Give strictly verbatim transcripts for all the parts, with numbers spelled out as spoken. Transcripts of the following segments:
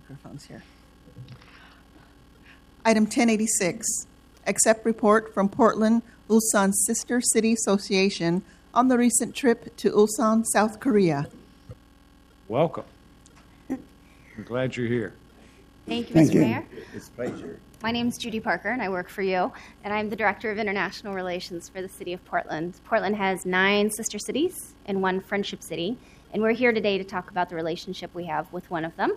microphones here. Item ten eighty-six, accept report from Portland Ulsan Sister City Association on the recent trip to Ulsan, South Korea. Welcome. I'm glad you're here. Thank you, Thank Mister you. Mayor. It's a pleasure. My name is Judy Parker, and I work for you, and I'm the Director of International Relations for the City of Portland. Portland has nine sister cities and one friendship city, and we're here today to talk about the relationship we have with one of them.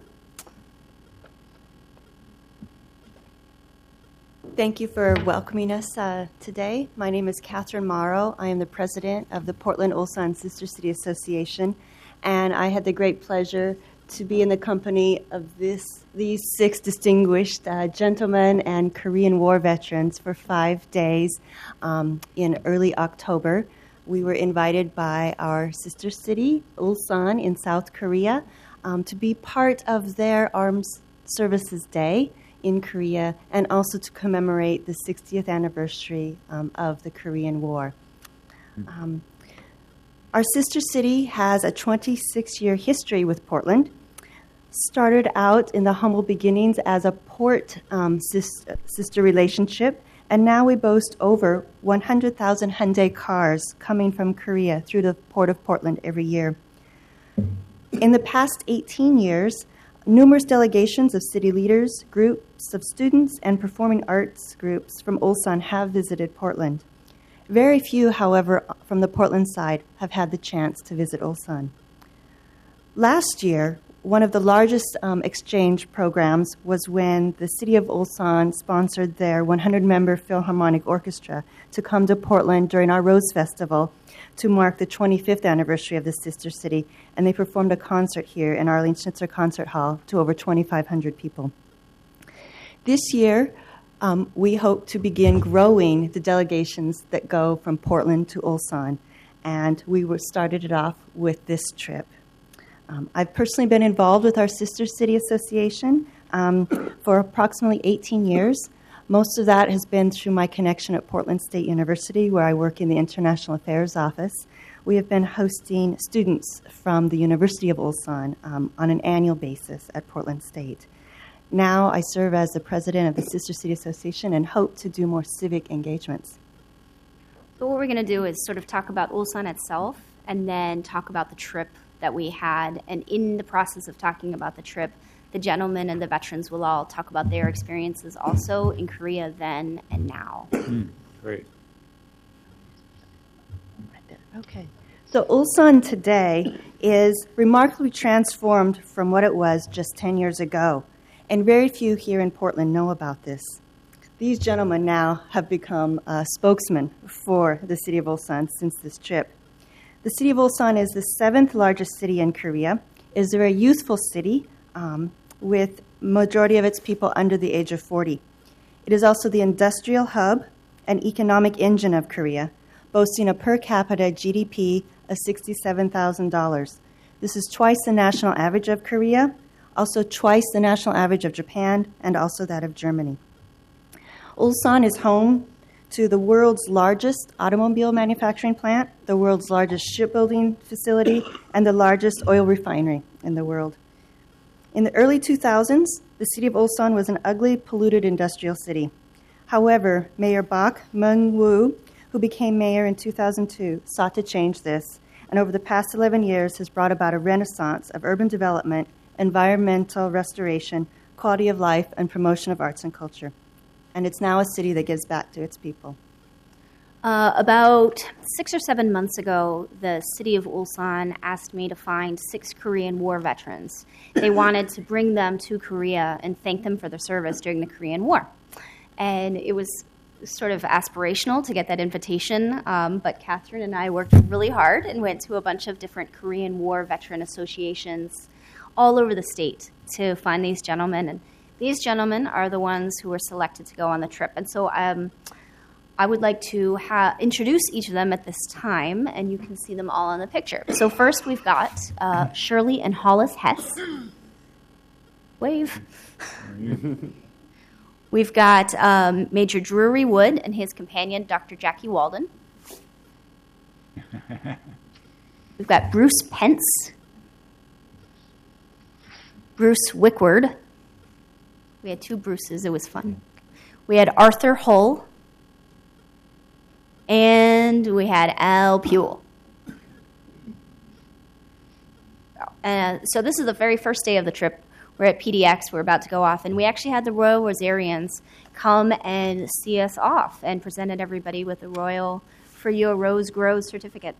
Thank you for welcoming us uh, today. My name is Catherine Morrow. I am the president of the Portland Ulsan Sister City Association, and I had the great pleasure to be in the company of this these six distinguished uh, gentlemen and Korean War veterans for five days um, in early October. We were invited by our sister city, Ulsan, in South Korea, um, to be part of their Armed Services Day in Korea, and also to commemorate the sixtieth anniversary um, of the Korean War. Um, our sister city has a twenty-six-year history with Portland. Started out in the humble beginnings as a port um, sis- sister relationship, and now we boast over one hundred thousand Hyundai cars coming from Korea through the Port of Portland every year. In the past eighteen years, numerous delegations of city leaders, groups of students, and performing arts groups from Ulsan have visited Portland. Very few, however, from the Portland side have had the chance to visit Ulsan. Last year, one of the largest um, exchange programs was when the city of Ulsan sponsored their one hundred member Philharmonic Orchestra to come to Portland during our Rose Festival to mark the twenty-fifth anniversary of the sister city, and they performed a concert here in Arlene Schnitzer Concert Hall to over twenty-five hundred people. This year, um, we hope to begin growing the delegations that go from Portland to Ulsan, and we were started it off with this trip. Um, I've personally been involved with our Sister City Association um, for approximately eighteen years. Most of that has been through my connection at Portland State University, where I work in the International Affairs Office. We have been hosting students from the University of Ulsan um, on an annual basis at Portland State. Now I serve as the president of the Sister City Association and hope to do more civic engagements. So what we're going to do is sort of talk about Ulsan itself and then talk about the trip that we had. And in the process of talking about the trip, the gentlemen and the veterans will all talk about their experiences also in Korea then and now. Mm, great. Right there. Okay. So Ulsan today is remarkably transformed from what it was just ten years ago. And very few here in Portland know about this. These gentlemen now have become uh, spokesmen for the city of Ulsan since this trip. The city of Ulsan is the seventh largest city in Korea. It is a very youthful city um, with majority of its people under the age of forty. It is also the industrial hub and economic engine of Korea, boasting a per capita G D P of sixty-seven thousand dollars. This is twice the national average of Korea, also twice the national average of Japan, and also that of Germany. Ulsan is home to the world's largest automobile manufacturing plant, the world's largest shipbuilding facility, and the largest oil refinery in the world. In the early two thousands, the city of Ulsan was an ugly, polluted industrial city. However, Mayor Bak Mung-woo, who became mayor in two thousand two, sought to change this, and over the past eleven years has brought about a renaissance of urban development, environmental restoration, quality of life, and promotion of arts and culture. And it's now a city that gives back to its people. Uh, about six or seven months ago, the city of Ulsan asked me to find six Korean War veterans. They wanted to bring them to Korea and thank them for their service during the Korean War. And it was sort of aspirational to get that invitation, um, but Catherine and I worked really hard and went to a bunch of different Korean War veteran associations all over the state to find these gentlemen. And these gentlemen are the ones who were selected to go on the trip. And so um, I would like to ha- introduce each of them at this time, and you can see them all on the picture. So first we've got uh, Shirley and Hollis Hess. Wave. We've got um, Major Drury Wood and his companion, Doctor Jackie Walden. We've got Bruce Pence, Bruce Wickward, We had two Bruces. It was fun. We had Arthur Hull, and we had Al Puel. Uh, so this is the very first day of the trip. We're at P D X. We're about to go off, and we actually had the Royal Rosarians come and see us off and presented everybody with the Royal For Your Rose Grows certificate.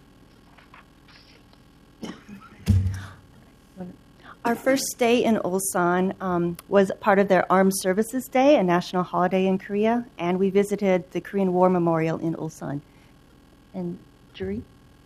Our first stay in Ulsan um, was part of their Armed Services Day, a national holiday in Korea, and we visited the Korean War Memorial in Ulsan. And Jury?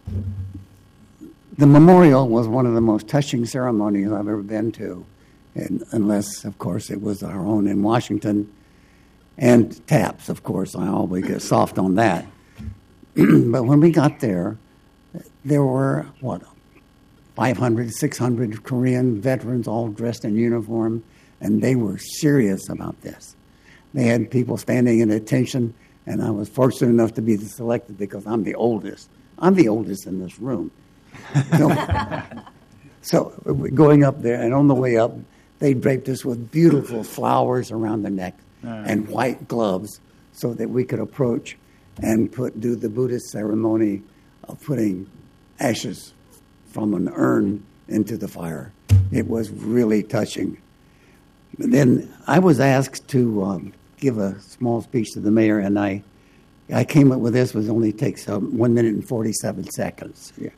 The memorial was one of the most touching ceremonies I've ever been to, and unless, of course, it was our own in Washington. And TAPS, of course, I always get soft on that. But when we got there, there were, what, five hundred, six hundred Korean veterans all dressed in uniform, and they were serious about this. They had people standing in attention, and I was fortunate enough to be selected because I'm the oldest. I'm the oldest in this room. So, so going up there, and on the way up, they draped us with beautiful flowers around the neck and white gloves so that we could approach and put do the Buddhist ceremony of putting ashes from an urn into the fire. It was really touching. But then I was asked to um, give a small speech to the mayor, and I I came up with this, which only takes um, one minute and forty-seven seconds. Yeah.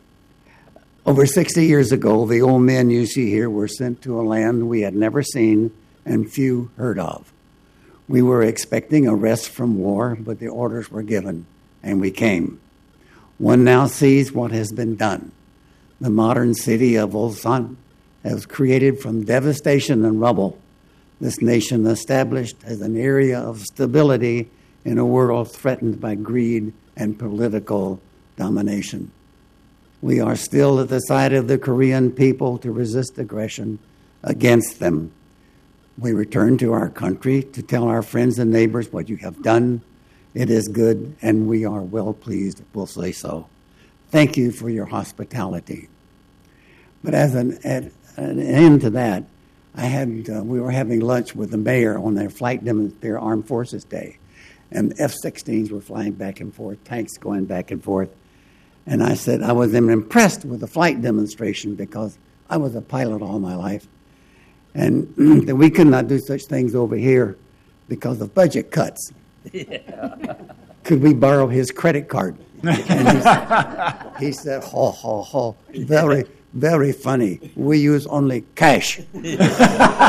Over sixty years ago, the old men you see here were sent to a land we had never seen and few heard of. We were expecting a rest from war, but the orders were given, and we came. One now sees what has been done. The modern city of Ulsan has created from devastation and rubble. This nation established as an area of stability in a world threatened by greed and political domination. We are still at the side of the Korean people to resist aggression against them. We return to our country to tell our friends and neighbors what you have done. It is good, and we are well pleased, we'll say so. Thank you for your hospitality. But as an, at an end to that, I had uh, we were having lunch with the mayor on their flight demonstration, their Armed Forces Day, and F sixteens were flying back and forth, tanks going back and forth. And I said I was impressed with the flight demonstration because I was a pilot all my life, and that we could not do such things over here because of budget cuts. Yeah. Could we borrow his credit card? And he said, he said, ho, ho, ho, very, very funny. We use only cash. That's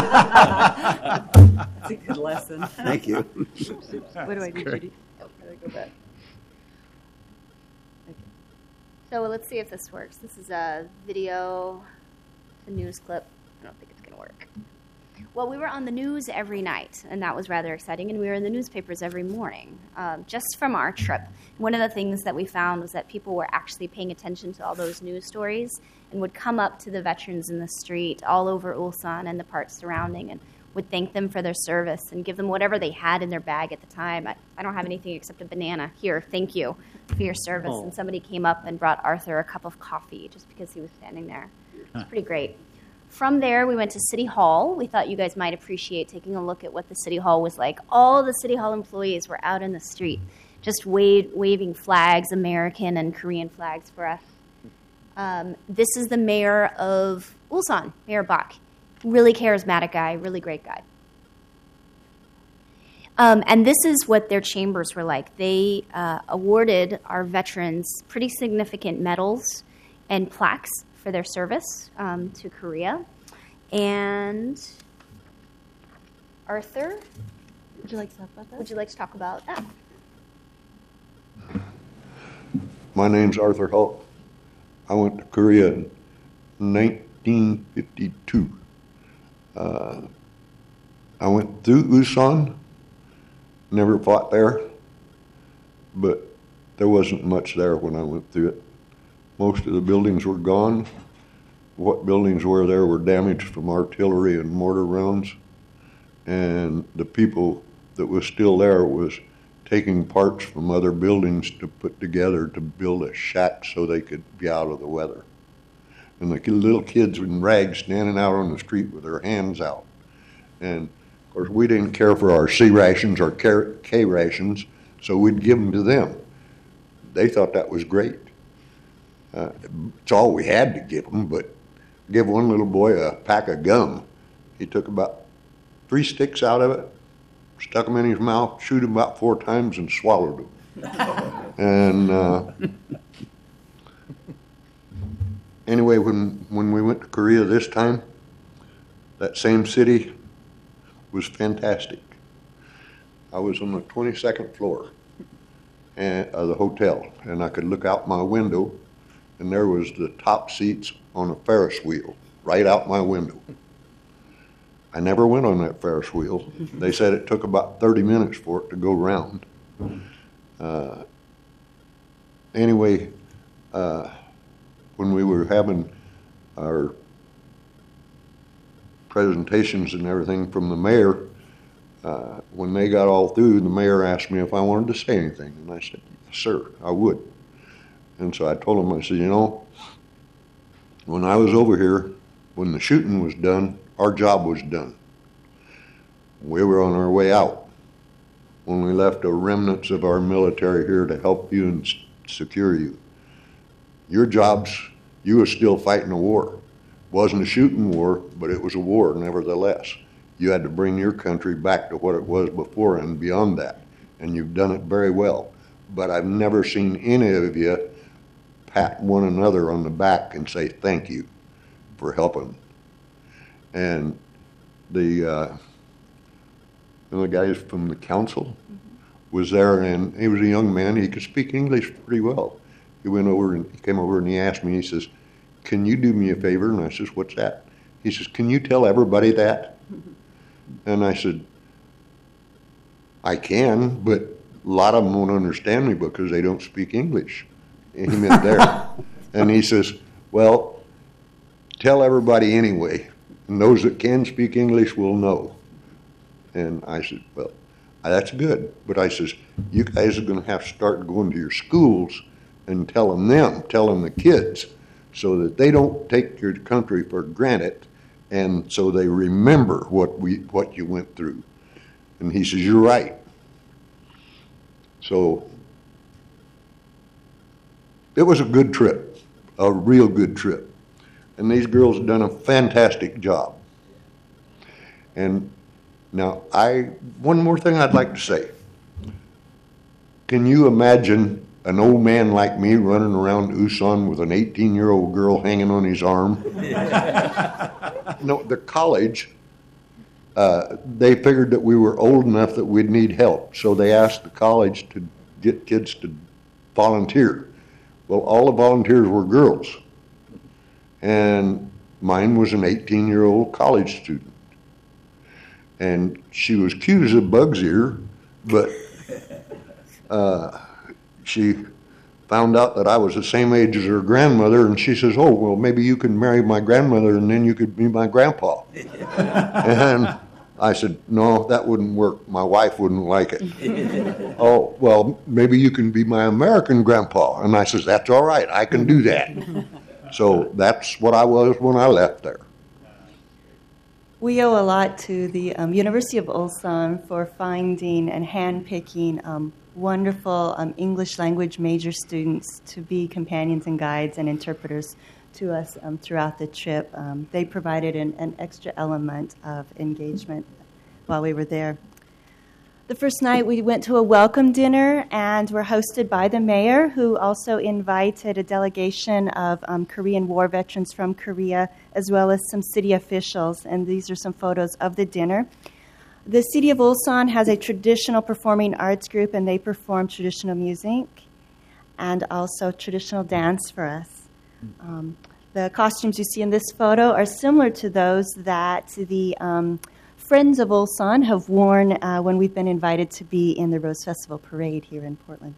a good lesson. Thank you. What do I do, Judy? Oh, I go back. So let's see if this works. This is a video, a news clip. I don't think it's going to work. Well, we were on the news every night, and that was rather exciting, and we were in the newspapers every morning, um, just from our trip. One of the things that we found was that people were actually paying attention to all those news stories and would come up to the veterans in the street all over Ulsan and the parts surrounding and would thank them for their service and give them whatever they had in their bag at the time. I, I don't have anything except a banana. Here, thank you for your service. Oh. And somebody came up and brought Arthur a cup of coffee just because he was standing there. It was pretty great. From there, we went to City Hall. We thought you guys might appreciate taking a look at what the City Hall was like. All the City Hall employees were out in the street, just wave, waving flags, American and Korean flags for us. Um, this is the mayor of Ulsan, Mayor Bak. Really charismatic guy, really great guy. Um, and this is what their chambers were like. They uh, awarded our veterans pretty significant medals and plaques for their service um, to Korea. And Arthur, Would you like to talk about that? would you like to talk about that? My name's Arthur Hull. I went to Korea in nineteen fifty-two. Uh, I went through Ulsan, never fought there, but there wasn't much there when I went through it. Most of the buildings were gone. What buildings were there were damaged from artillery and mortar rounds, and the people that was still there was taking parts from other buildings to put together to build a shack so they could be out of the weather. And the little kids in rags standing out on the street with their hands out. And course, we didn't care for our C rations or K rations, so we'd give them to them. They thought that was great. Uh, it's all we had to give them, but give one little boy a pack of gum. He took about three sticks out of it, stuck them in his mouth, chewed them about four times, and swallowed them. and uh, anyway, when, when we went to Korea this time, that same city was fantastic. I was on the twenty-second floor and, of the hotel, and I could look out my window, and there was the top seats on a Ferris wheel right out my window. I never went on that Ferris wheel. They said it took about thirty minutes for it to go round. Uh, anyway, uh, when we were having our presentations and everything from the mayor, uh, when they got all through, the mayor asked me if I wanted to say anything. And I said, yes, sir, I would. And so I told him, I said, you know, when I was over here, when the shooting was done, our job was done. We were on our way out. When we left the remnants of our military here to help you and secure you. Your jobs, you were still fighting a war. It wasn't a shooting war, but it was a war nevertheless. You had to bring your country back to what it was before and beyond that, and you've done it very well. But I've never seen any of you pat one another on the back and say thank you for helping. And the uh, one of the guys from the council mm-hmm. was there, and he was a young man. He could speak English pretty well. He went over and he came over and he asked me, he says, can you do me a favor? And I says, what's that? He says, can you tell everybody that? And I said, I can, but a lot of them won't understand me because they don't speak English. And he meant there. And he says, well, tell everybody anyway. And those that can speak English will know. And I said, well, that's good. But I says, you guys are going to have to start going to your schools and telling them, telling the kids, so that they don't take your country for granted, and so they remember what we what you went through. And he says, you're right. So it was a good trip, a real good trip. And these girls have done a fantastic job. And now, I one more thing I'd like to say. Can you imagine an old man like me running around Usan with an eighteen-year-old girl hanging on his arm? No, the college, uh, they figured that we were old enough that we'd need help, so they asked the college to get kids to volunteer. Well, all the volunteers were girls, and mine was an eighteen-year-old college student. And she was cute as a bug's ear, but uh, she found out that I was the same age as her grandmother, and she says, oh, well, maybe you can marry my grandmother and then you could be my grandpa. And I said, no, that wouldn't work. My wife wouldn't like it. Oh, well, maybe you can be my American grandpa. And I says, that's all right. I can do that. So that's what I was when I left there. We owe a lot to the um, University of Ulsan for finding and handpicking um, wonderful um, English language major students to be companions and guides and interpreters to us um, throughout the trip. Um, they provided an, an extra element of engagement while we were there. The first night we went to a welcome dinner and were hosted by the mayor, who also invited a delegation of um, Korean War veterans from Korea, as well as some city officials. And these are some photos of the dinner. The city of Ulsan has a traditional performing arts group, and they perform traditional music and also traditional dance for us. Um, the costumes you see in this photo are similar to those that the um, Friends of Ulsan have worn uh, when we've been invited to be in the Rose Festival Parade here in Portland.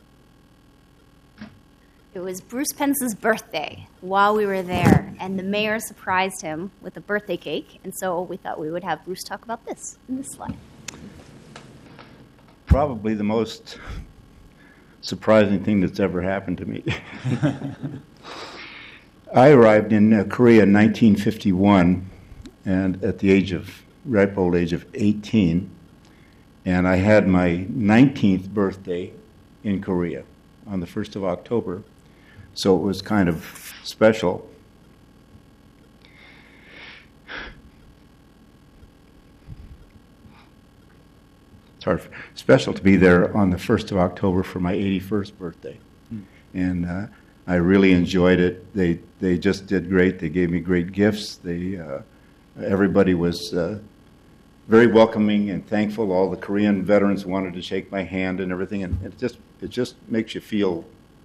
It was Bruce Pence's birthday while we were there, and the mayor surprised him with a birthday cake, and so we thought we would have Bruce talk about this in this slide. Probably the most surprising thing that's ever happened to me. I arrived in uh, Korea in nineteen fifty-one, and at the age of ripe old age of eighteen, and I had my nineteenth birthday in Korea on the first of October, so it was kind of special. It's hard, special to be there on the first of October for my eighty-first birthday, mm. and uh, I really enjoyed it. They they just did great. They gave me great gifts. They uh, everybody was uh, very welcoming and thankful. All the Korean veterans wanted to shake my hand and everything, and it just it just makes you feel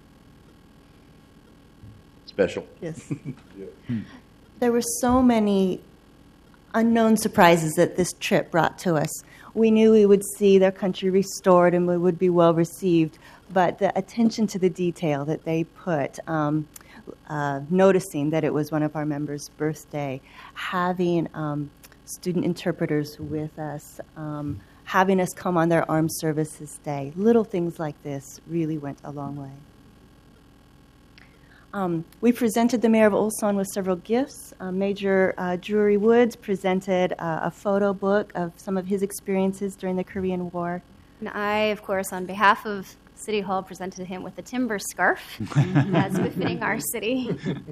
special. Yes. There were so many unknown surprises that this trip brought to us. We knew we would see their country restored and we would be well received, but the attention to the detail that they put, um, uh, noticing that it was one of our members' birthday, having um, student interpreters with us, um, having us come on their Armed Services Day, little things like this really went a long way. Um, we presented the mayor of Ulsan with several gifts. Uh, Major uh, Drury Woods presented uh, a photo book of some of his experiences during the Korean War. And I, of course, on behalf of City Hall, presented him with a timber scarf, as befitting our city.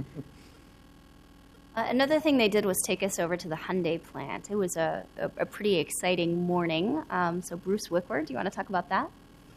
Uh, another thing they did was take us over to the Hyundai plant. It was a, a, a pretty exciting morning. Um, so Bruce Wickler, do you want to talk about that?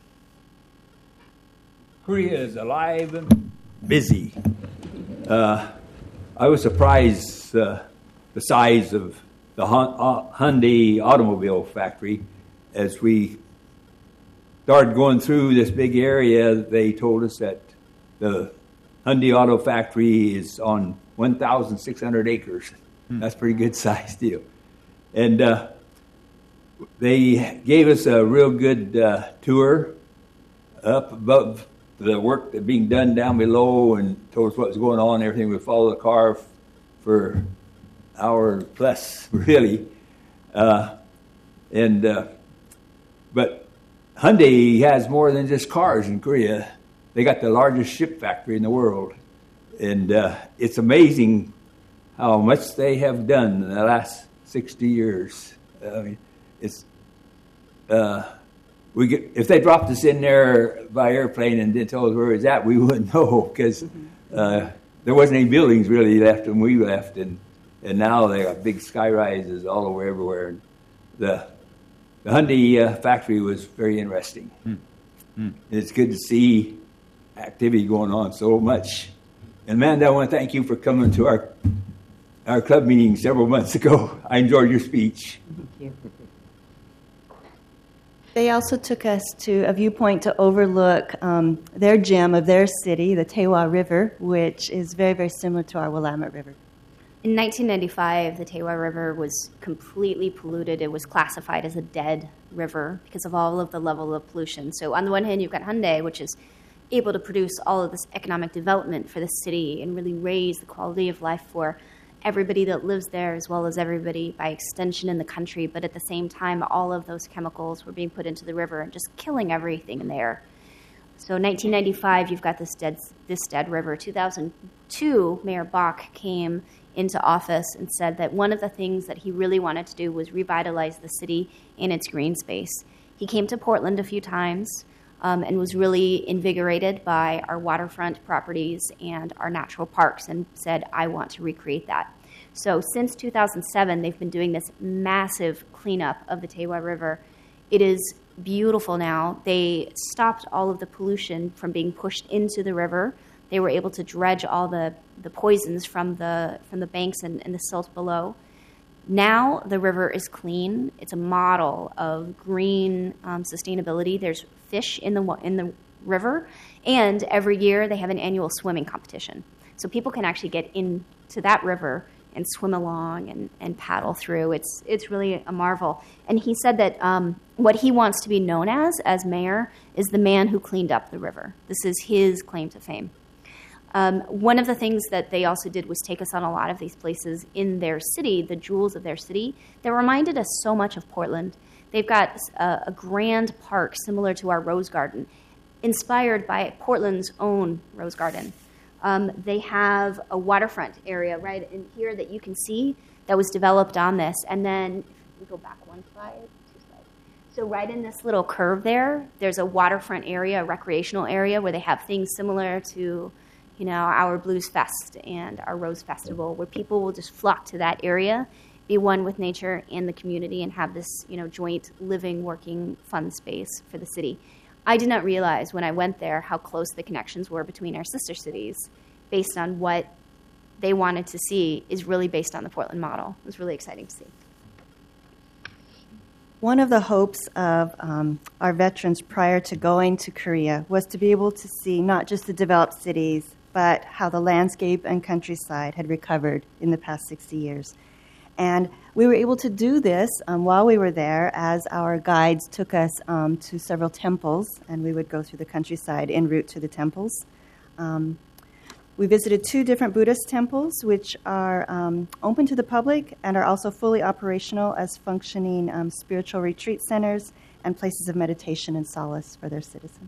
Korea is alive and busy. Uh, I was surprised uh, the size of the Hyundai automobile factory. As we started going through this big area, they told us that the Hyundai auto factory is on one thousand six hundred acres. Hmm. That's a pretty good size deal. And uh, they gave us a real good uh, tour up above the work that being done down below, and told us what was going on and everything. We followed the car f- for an hour plus, really. Uh, and uh, but Hyundai has more than just cars in Korea. They got the largest ship factory in the world. And uh, it's amazing how much they have done in the last sixty years. I mean, it's... Uh, We get, if they dropped us in there by airplane and didn't tell us where it was at, we wouldn't know, because uh, there wasn't any buildings really left when we left, and, and now they got big sky rises all over everywhere. And the the Hyundai uh, factory was very interesting. Hmm. Hmm. It's good to see activity going on so much. And Amanda, I want to thank you for coming to our our club meeting several months ago. I enjoyed your speech. Thank you. They also took us to a viewpoint to overlook um, their gem of their city, the Taewa River, which is very, very similar to our Willamette River. In nineteen ninety-five, the Taewa River was completely polluted. It was classified as a dead river because of all of the level of pollution. So on the one hand, you've got Hyundai, which is able to produce all of this economic development for the city and really raise the quality of life for everybody that lives there, as well as everybody by extension in the country. But at the same time, all of those chemicals were being put into the river and just killing everything in there. So nineteen ninety-five, you've got this dead, this dead river. two thousand two, Mayor Bach came into office and said that one of the things that he really wanted to do was revitalize the city and its green space. He came to Portland a few times um, and was really invigorated by our waterfront properties and our natural parks and said, I want to recreate that. So since two thousand seven, they've been doing this massive cleanup of the Taewa River. It is beautiful now. They stopped all of the pollution from being pushed into the river. They were able to dredge all the, the poisons from the from the banks and, and the silt below. Now the river is clean. It's a model of green um, sustainability. There's fish in the in the river, and every year they have an annual swimming competition. So people can actually get into that river and swim along and, and paddle through. It's it's really a marvel. And he said that um, what he wants to be known as, as mayor, is the man who cleaned up the river. This is his claim to fame. Um, one of the things that they also did was take us on a lot of these places in their city, the jewels of their city, that reminded us so much of Portland. They've got a, a grand park similar to our Rose Garden, inspired by Portland's own Rose Garden. Um, they have a waterfront area right in here that you can see that was developed on this. And then we go back one slide, two slides. So right in this little curve there, there's a waterfront area, a recreational area where they have things similar to, you know, our Blues Fest and our Rose Festival, where people will just flock to that area, be one with nature and the community, and have this, you know, joint living, working, fun space for the city. I did not realize when I went there how close the connections were between our sister cities based on what they wanted to see is really based on the Portland model. It was really exciting to see. One of the hopes of um, our veterans prior to going to Korea was to be able to see not just the developed cities, but how the landscape and countryside had recovered in the past sixty years. And we were able to do this um, while we were there, as our guides took us um, to several temples, and we would go through the countryside en route to the temples. Um, we visited two different Buddhist temples, which are um, open to the public and are also fully operational as functioning um, spiritual retreat centers and places of meditation and solace for their citizens.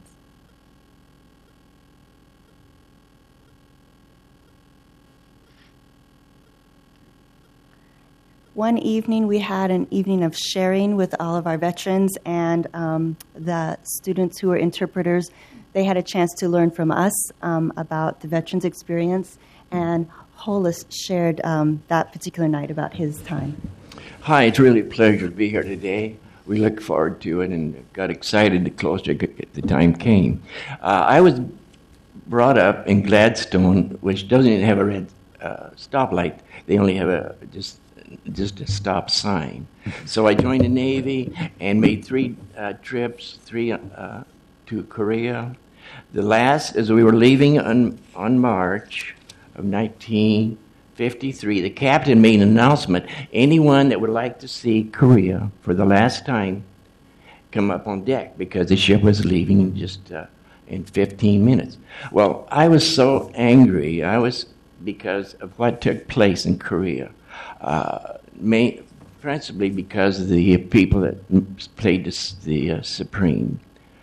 One evening, we had an evening of sharing with all of our veterans and um, the students who were interpreters. They had a chance to learn from us um, about the veterans' experience, and Hollis shared um, that particular night about his time. Hi, it's really a pleasure to be here today. We look forward to it and got excited the closer the time came. Uh, I was brought up in Gladstone, which doesn't even have a red uh, stoplight. They only have a just just a stop sign. So I joined the Navy and made three uh, trips, three uh, to Korea. The last, as we were leaving on, on March of nineteen fifty-three, the captain made an announcement. Anyone that would like to see Korea for the last time, come up on deck, because the ship was leaving in just uh, in fifteen minutes. Well, I was so angry. I was, because of what took place in Korea. Uh, main, principally because of the people that played this, the uh, Supreme.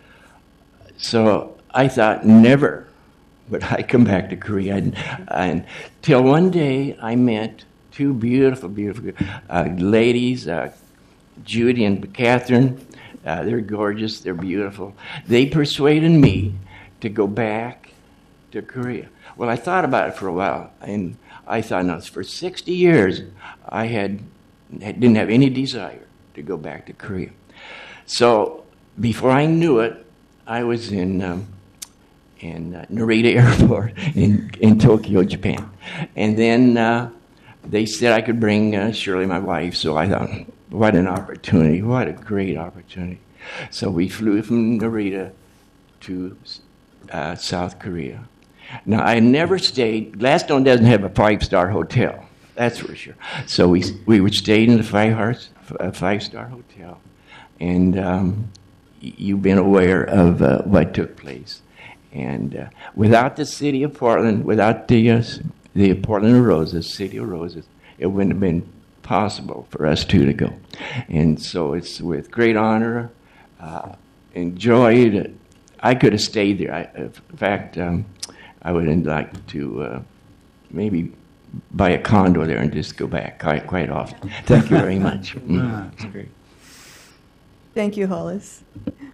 So I thought never would I come back to Korea. And, and till one day I met two beautiful, beautiful uh, ladies, uh, Judy and Catherine. Uh, they're gorgeous, they're beautiful. They persuaded me to go back to Korea. Well, I thought about it for a while, and I thought, no, for sixty years, I had didn't have any desire to go back to Korea. So before I knew it, I was in um, in uh, Narita Airport in, in Tokyo, Japan. And then uh, they said I could bring uh, Shirley, my wife, so I thought, what an opportunity, what a great opportunity. So we flew from Narita to uh, South Korea. Now, I never stayed, Gladstone doesn't have a five-star hotel, that's for sure. So we we would stay in the five a five-star hotel, and um, you've been aware of uh, what took place. And uh, without the city of Portland, without the uh, the Portland Roses, City of Roses, it wouldn't have been possible for us two to go. And so it's with great honor, uh, enjoyed. I could have stayed there. I, in fact, um, I would like to uh, maybe buy a condo there and just go back quite, quite often. Thank you very much. Mm. Ah, that's great. Thank you, Hollis.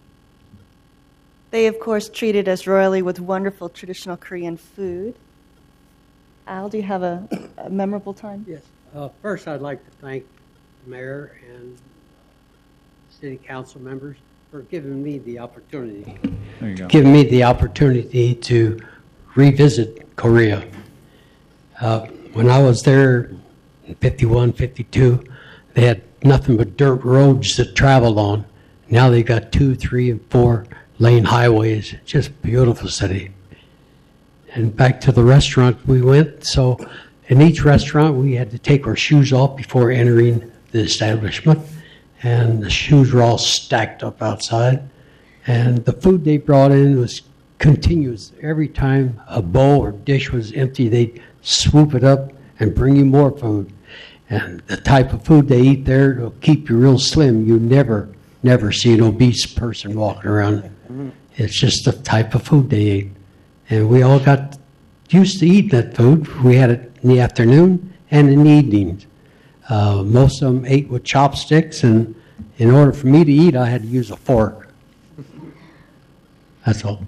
They, of course, treated us royally with wonderful traditional Korean food. Al, do you have a, a memorable time? Yes. Uh, first, I'd like to thank the mayor and city council members for giving me the opportunity. There you go. Giving me the opportunity to revisit Korea. Uh, when I was there in fifty-one, fifty-two, they had nothing but dirt roads to travel on. Now they got two, three, and four lane highways. Just beautiful city. And back to the restaurant we went. So in each restaurant, we had to take our shoes off before entering the establishment. And the shoes were all stacked up outside. And the food they brought in was continuous. Every time a bowl or dish was empty, they'd swoop it up and bring you more food. And the type of food they eat there will keep you real slim. You never, never see an obese person walking around. It's just the type of food they eat. And we all got used to eating that food. We had it in the afternoon and in the evenings. Uh, most of them ate with chopsticks, and in order for me to eat, I had to use a fork. That's all.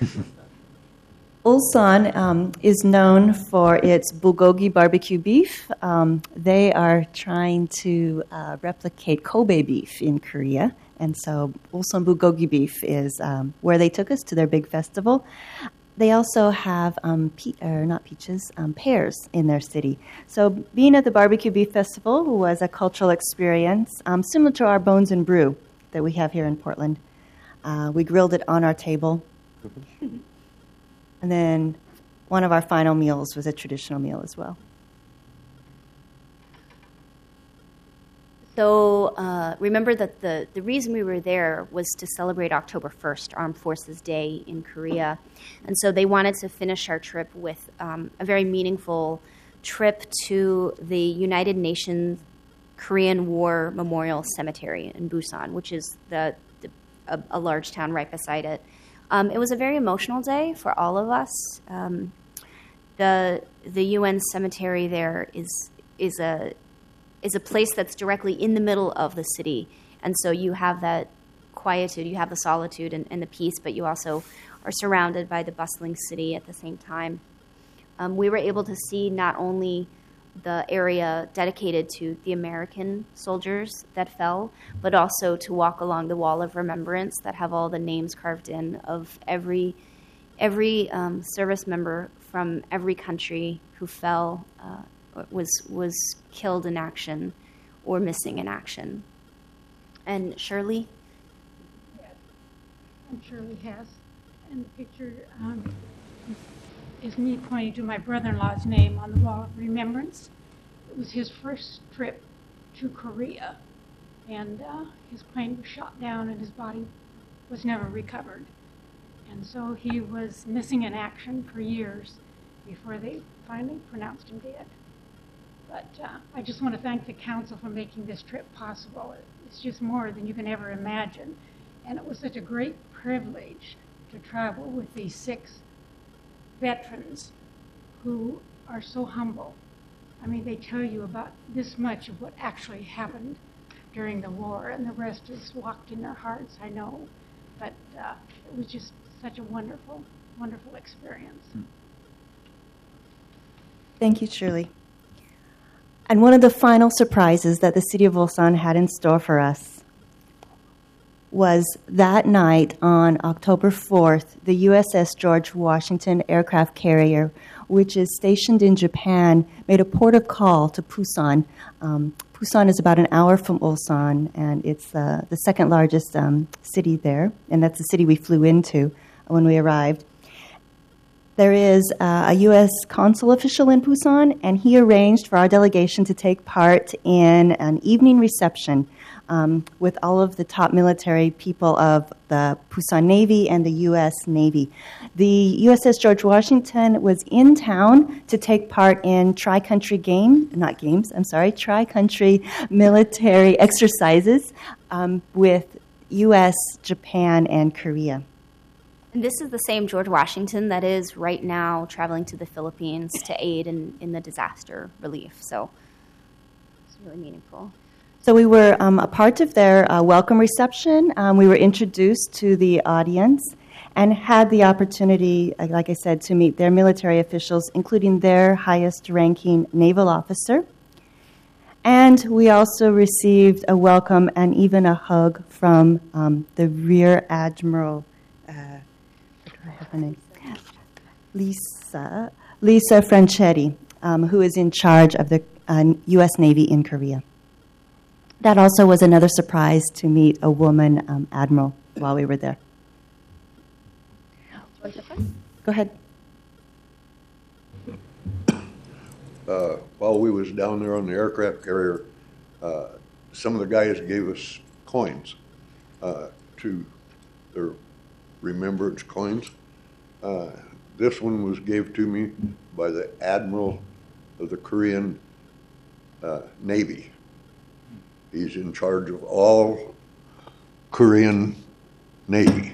Ulsan um, is known for its bulgogi barbecue beef. Um, they are trying to uh, replicate Kobe beef in Korea. And so Ulsan bulgogi beef is um, where they took us to their big festival. They also have, um, pe- or not peaches, um, pears in their city. So being at the barbecue beef festival was a cultural experience um, similar to our Bones and Brew that we have here in Portland. Uh, we grilled it on our table. And then one of our final meals was a traditional meal as well. So uh, remember that the, the reason we were there was to celebrate October first, Armed Forces Day in Korea. And so they wanted to finish our trip with um, a very meaningful trip to the United Nations Korean War Memorial Cemetery in Busan, which is the, the a, a large town right beside it. Um, it was a very emotional day for all of us. Um, the the U N cemetery there is is a is a place that's directly in the middle of the city, and so you have that quietude, you have the solitude and, and the peace, but you also are surrounded by the bustling city at the same time. Um, we were able to see not only the area dedicated to the American soldiers that fell, but also to walk along the wall of remembrance that have all the names carved in of every every um, service member from every country who fell, uh, was was killed in action or missing in action. And Shirley? Yes, I'm Shirley Hess, and the picture um, is me pointing to my brother-in-law's name on the wall of remembrance. It was his first trip to Korea, and uh, his plane was shot down and his body was never recovered. And so he was missing in action for years before they finally pronounced him dead. But uh, I just want to thank the council for making this trip possible. It's just more than you can ever imagine. And it was such a great privilege to travel with these six veterans who are so humble. I mean, they tell you about this much of what actually happened during the war, and the rest is locked in their hearts, I know. But uh, it was just such a wonderful, wonderful experience. Thank you, Shirley. And one of the final surprises that the city of Ulsan had in store for us was that night on October fourth, the U S S George Washington aircraft carrier, which is stationed in Japan, made a port of call to Busan. Um, Busan is about an hour from Ulsan, and it's uh, the second largest um, city there, and that's the city we flew into when we arrived. There is uh, a U S consul official in Busan, and he arranged for our delegation to take part in an evening reception um, with all of the top military people of the Busan Navy and the U S Navy. The U S S George Washington was in town to take part in tri-country game, not games, I'm sorry, tri-country military exercises um, with U S, Japan, and Korea. And this is the same George Washington that is right now traveling to the Philippines to aid in, in the disaster relief. So it's really meaningful. So we were um, a part of their uh, welcome reception. Um, we were introduced to the audience and had the opportunity, uh, like I said, to meet their military officials, including their highest-ranking naval officer. And we also received a welcome and even a hug from um, the Rear Admiral, uh, what do I have her name? Lisa, Lisa Franchetti, um, who is in charge of the uh, U S Navy in Korea. That also was another surprise to meet a woman um, admiral while we were there. Go ahead. Uh, while we was down there on the aircraft carrier, uh, some of the guys gave us coins uh, to their remembrance coins. Uh, this one was gave to me by the Admiral of the Korean uh, Navy. He's in charge of all Korean Navy.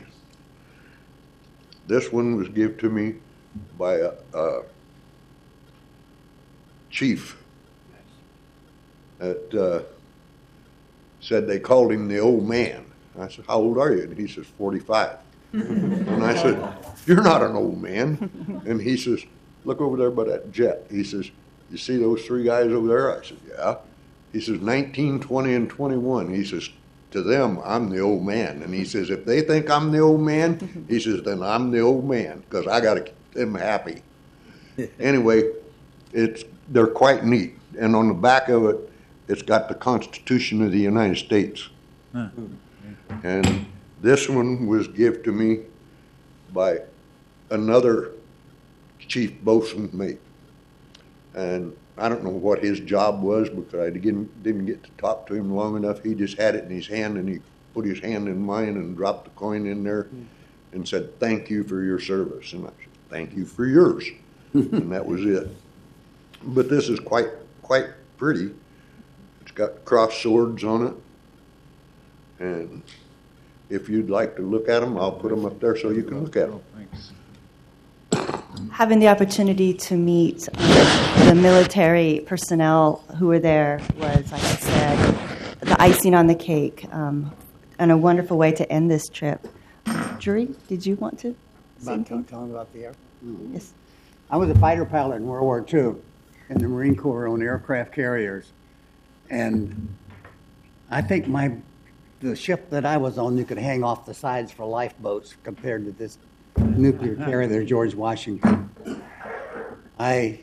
This one was given to me by a, a chief that uh, said they called him the old man. I said, how old are you? And he says, forty-five. And I said, you're not an old man. And he says, look over there by that jet. He says, you see those three guys over there? I said, yeah. He says, nineteen, twenty, and twenty-one. He says, to them, I'm the old man. And he says, if they think I'm the old man, he says, then I'm the old man, because I got to keep them happy. Anyway, it's they're quite neat. And on the back of it, it's got the Constitution of the United States. Huh. And this one was given to me by another chief bosun mate. And I don't know what his job was, because I didn't, didn't get to talk to him long enough. He just had it in his hand, and he put his hand in mine and dropped the coin in there and said, thank you for your service. And I said, thank you for yours. And that was it. But this is quite, quite pretty. It's got crossed swords on it. And if you'd like to look at them, I'll put them up there so you can look at them. Thanks. Having the opportunity to meet um, the military personnel who were there was, like I said, the icing on the cake, um, and a wonderful way to end this trip. Drury, did you want to say About anything? telling about the air. Yes. I was a fighter pilot in World War Two in the Marine Corps on aircraft carriers. And I think my the ship that I was on, you could hang off the sides for lifeboats compared to this nuclear carrier there, George Washington. I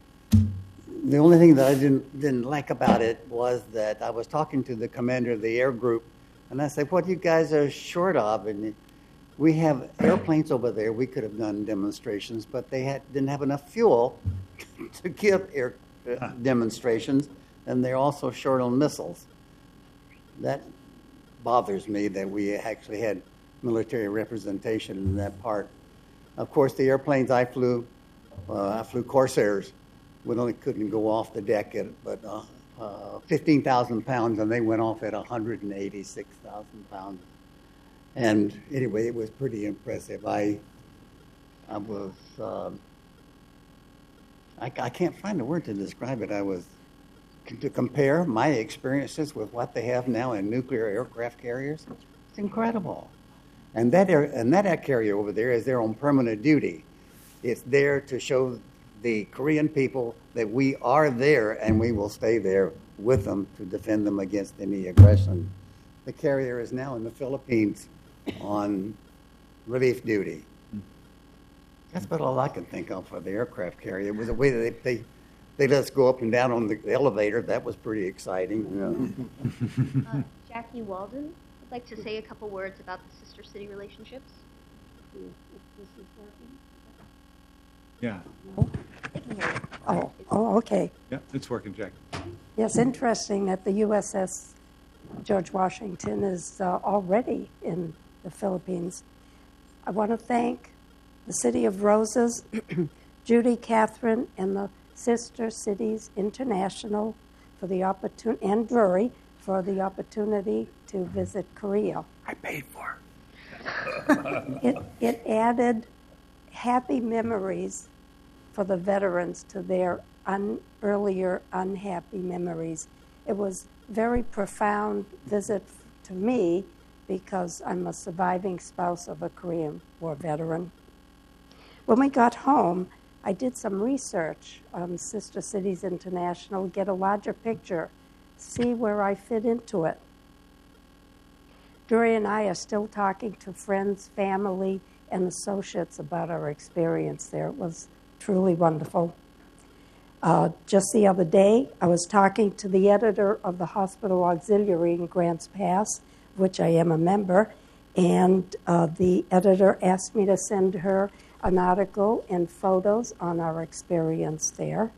the only thing that I didn't didn't like about it was that I was talking to the commander of the air group, and I said, "What you guys are short of?" And we have airplanes over there. We could have done demonstrations, but they had, didn't have enough fuel to give air uh, demonstrations, and they're also short on missiles. That bothers me that we actually had military representation in that part. Of course, the airplanes I flew, uh, I flew Corsairs. We only couldn't go off the deck at but uh, uh, fifteen thousand pounds, and they went off at one hundred eighty-six thousand pounds. And anyway, it was pretty impressive. I, I was, um, I, I can't find a word to describe it. I was, to compare my experiences with what they have now in nuclear aircraft carriers, it's incredible. And that air, and that air carrier over there is there on permanent duty. It's there to show the Korean people that we are there and we will stay there with them to defend them against any aggression. The carrier is now in the Philippines on relief duty. That's about all I can think of for the aircraft carrier. It was the way that they, they, they let us go up and down on the elevator. That was pretty exciting. Yeah. uh, Jackie Walden would like to say a couple words about the sister city relationships. Yeah. Oh, oh, okay. Yeah, it's working, Jack. Yes, interesting that the U S S George Washington is uh, already in the Philippines. I want to thank the City of Roses, Judy, Catherine, and the Sister Cities International for the opportunity, and Drury for the opportunity to visit Korea. I paid for it. It added happy memories for the veterans to their un, earlier unhappy memories. It was a very profound visit to me because I'm a surviving spouse of a Korean War veteran. When we got home, I did some research on Sister Cities International, get a larger picture, see where I fit into it. Drury and I are still talking to friends, family, and associates about our experience there. It was truly wonderful. Uh, just the other day, I was talking to the editor of the Hospital Auxiliary in Grants Pass, which I am a member, and uh, the editor asked me to send her an article and photos on our experience there.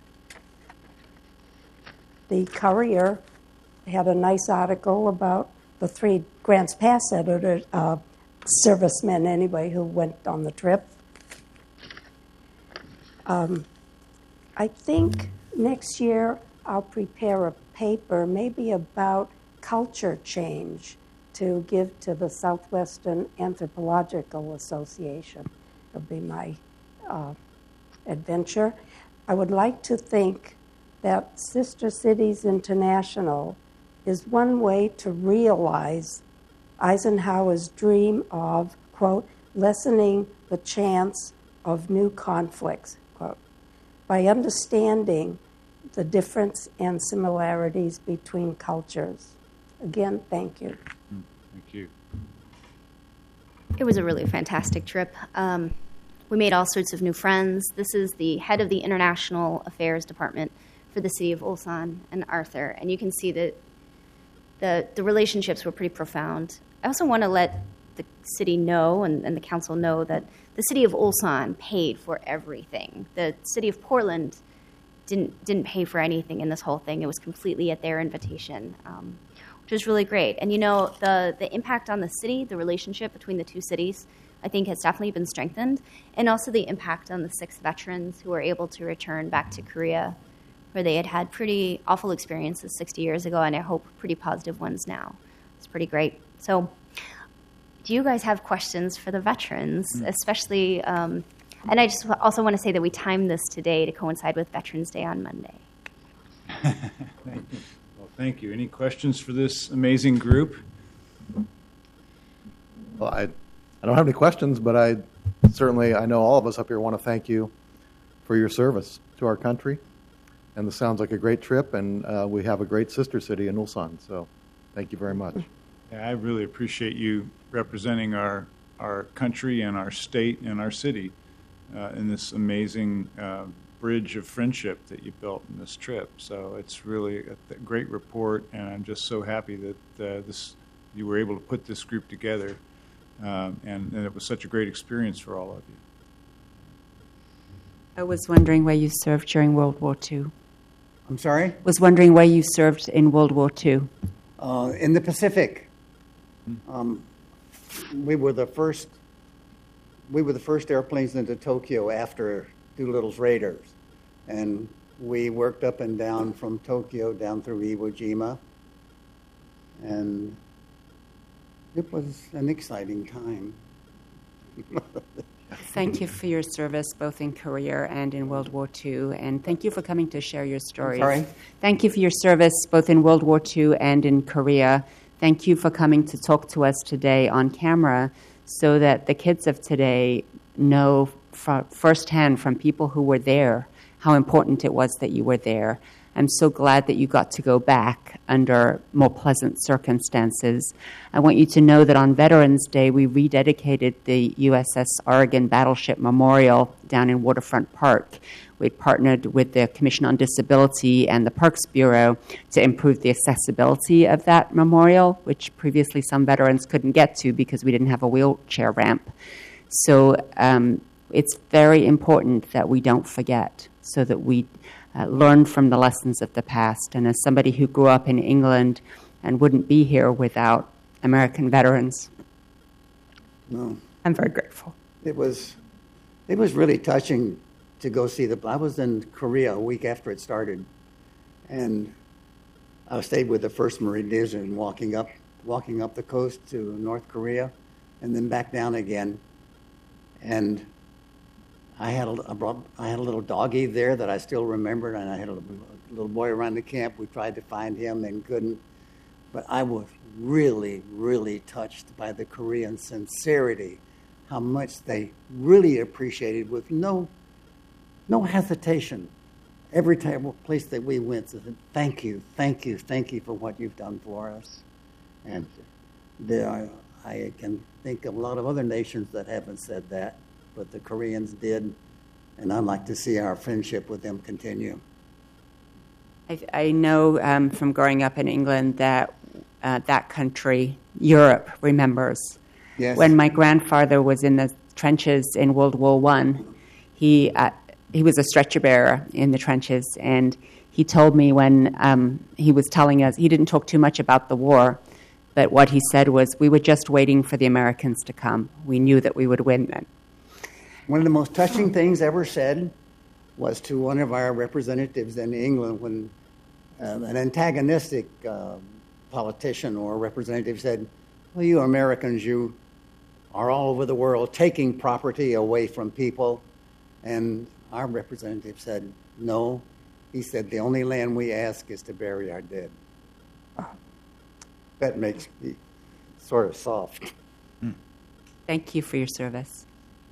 The Courier had a nice article about the three Grants Pass editors, uh, servicemen anyway, who went on the trip. Um, I think next year I'll prepare a paper maybe about culture change to give to the Southwestern Anthropological Association. It'll be my uh, adventure. I would like to think that Sister Cities International is one way to realize Eisenhower's dream of, quote, lessening the chance of new conflicts, quote, by understanding the difference and similarities between cultures. Again, thank you. Thank you. It was a really fantastic trip. Um, we made all sorts of new friends. This is the head of the International Affairs Department for the city of Ulsan, and Arthur. And you can see that the, the relationships were pretty profound. I also want to let the city know and, and the council know that the city of Ulsan paid for everything. The city of Portland didn't didn't pay for anything in this whole thing. It was completely at their invitation, um, which was really great. And you know, the the impact on the city, the relationship between the two cities, I think has definitely been strengthened, and also the impact on the six veterans who were able to return back to Korea, where they had had pretty awful experiences sixty years ago, and I hope pretty positive ones now. It's pretty great. So do you guys have questions for the veterans, mm. especially, um, and I just also want to say that we timed this today to coincide with Veterans Day on Monday. Thank you. Well, thank you. Any questions for this amazing group? Well, I, I don't have any questions, but I certainly, I know all of us up here want to thank you for your service to our country. And this sounds like a great trip, and uh, we have a great sister city in Ulsan. So thank you very much. Yeah, I really appreciate you representing our our country and our state and our city uh, in this amazing uh, bridge of friendship that you built in this trip. So it's really a great report, and I'm just so happy that uh, this you were able to put this group together, um, and, and it was such a great experience for all of you. I was wondering where you served during World War Two. I'm sorry? Was wondering where you served in World War Two. Uh, in the Pacific. Um, we were the first. We were the first airplanes into Tokyo after Doolittle's Raiders, and we worked up and down from Tokyo down through Iwo Jima, and it was an exciting time. Thank you for your service both in Korea and in World War Two, and thank you for coming to share your stories. Sorry? Thank you for your service both in World War Two and in Korea. Thank you for coming to talk to us today on camera so that the kids of today know f- firsthand from people who were there how important it was that you were there. I'm so glad that you got to go back under more pleasant circumstances. I want you to know that on Veterans Day, we rededicated the U S S Oregon Battleship Memorial down in Waterfront Park. We partnered with the Commission on Disability and the Parks Bureau to improve the accessibility of that memorial, which previously some veterans couldn't get to because we didn't have a wheelchair ramp. So um, it's very important that we don't forget, so that we Uh, learn from the lessons of the past. And as somebody who grew up in England and wouldn't be here without American veterans, No. I'm very grateful. It was, it was really touching to go see the. I was in Korea a week after it started, and I stayed with the First Marine Division, walking up, walking up the coast to North Korea, and then back down again, and I had a, I, brought, I had a little doggy there that I still remembered, and I had a little boy around the camp. We tried to find him and couldn't. But I was really, really touched by the Korean sincerity, how much they really appreciated with no, no hesitation. Every time, place that we went, they said, thank you, thank you, thank you for what you've done for us. And there, I can think of a lot of other nations that haven't said that, but the Koreans did, and I'd like to see our friendship with them continue. I, I know um, from growing up in England that uh, that country, Europe, remembers. Yes. When my grandfather was in the trenches in World War One, he uh, he was a stretcher bearer in the trenches, and he told me when um, he was telling us, he didn't talk too much about the war, but what he said was, we were just waiting for the Americans to come. We knew that we would win then. One of the most touching things ever said was to one of our representatives in England when uh, an antagonistic uh, politician or representative said, well, you Americans, you are all over the world taking property away from people. And our representative said, no, he said, the only land we ask is to bury our dead. That makes me sort of soft. Thank you for your service.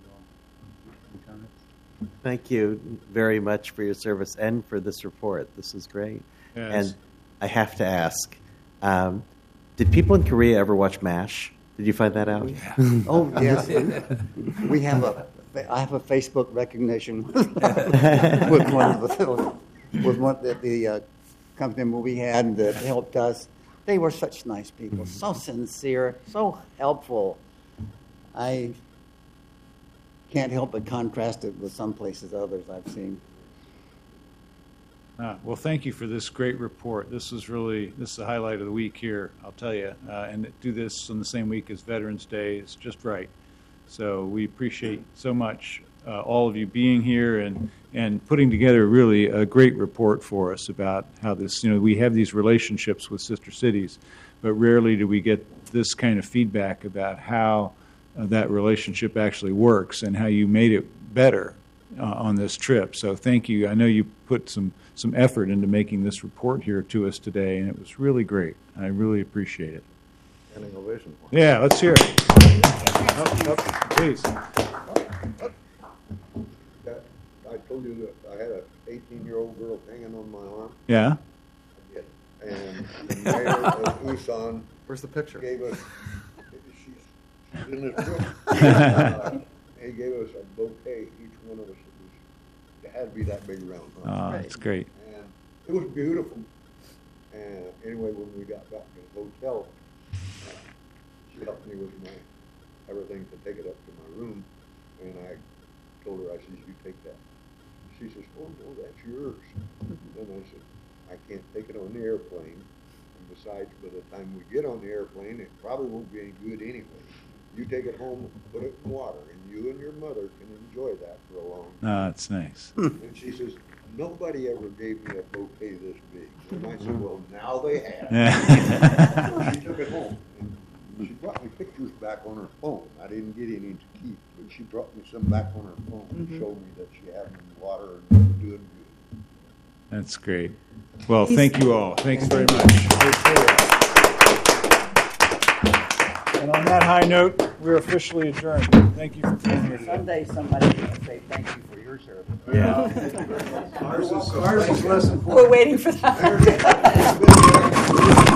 Thank you very much for your service and for this report. This is great. Yes. And I have to ask, um, did people in Korea ever watch MASH? Did you find that out? Yeah. Oh, yes. We have a, I have a Facebook recognition with one of the, with one of the, the uh, company we had that helped us. They were such nice people, so sincere, so helpful. I can't help but contrast it with some places others I've seen. Ah, well, thank you for this great report. This is really, this is the highlight of the week here, I'll tell you. Uh, and to do this on the same week as Veterans Day is just right. So we appreciate so much uh, all of you being here and, and putting together really a great report for us about how this, you know, we have these relationships with sister cities, but rarely do we get this kind of feedback about how uh, that relationship actually works and how you made it better uh, on this trip. So thank you. I know you put some, some effort into making this report here to us today, and it was really great. I really appreciate it. Standing ovation. Yeah, let's hear it. Up, up, please. I told you that I had an eighteen-year-old girl hanging on my arm. Yeah. I did. And the mayor of Ulsan. Where's the picture? Gave us. She's, she's in this room. uh, he gave us a bouquet, each one of us. It, was, it had to be that big around. Huh? Oh, that's great. And it was beautiful. And anyway, when we got back to the hotel, uh, she helped me with my everything to take it up to my room. And I told her, I said, you take that. She says, oh, no, that's yours. And I said, I can't take it on the airplane. And besides, by the time we get on the airplane, it probably won't be any good anyway. You take it home, put it in water, and you and your mother can enjoy that for a long time. Ah, that's nice. And she says, nobody ever gave me a bouquet this big. And I said, well, now they have. So she took it home. And she brought me pictures back on her phone. I didn't get any to keep, but she brought me some back on her phone and Mm-hmm. showed me that she had them in the water and they were doing good. That's great. Well, thank you all. Thanks very much. And on that high note, we're officially adjourned. Thank you for being here today. Someday somebody will say thank you for your service. Yeah. Ours is, ours is less important. We're waiting for that.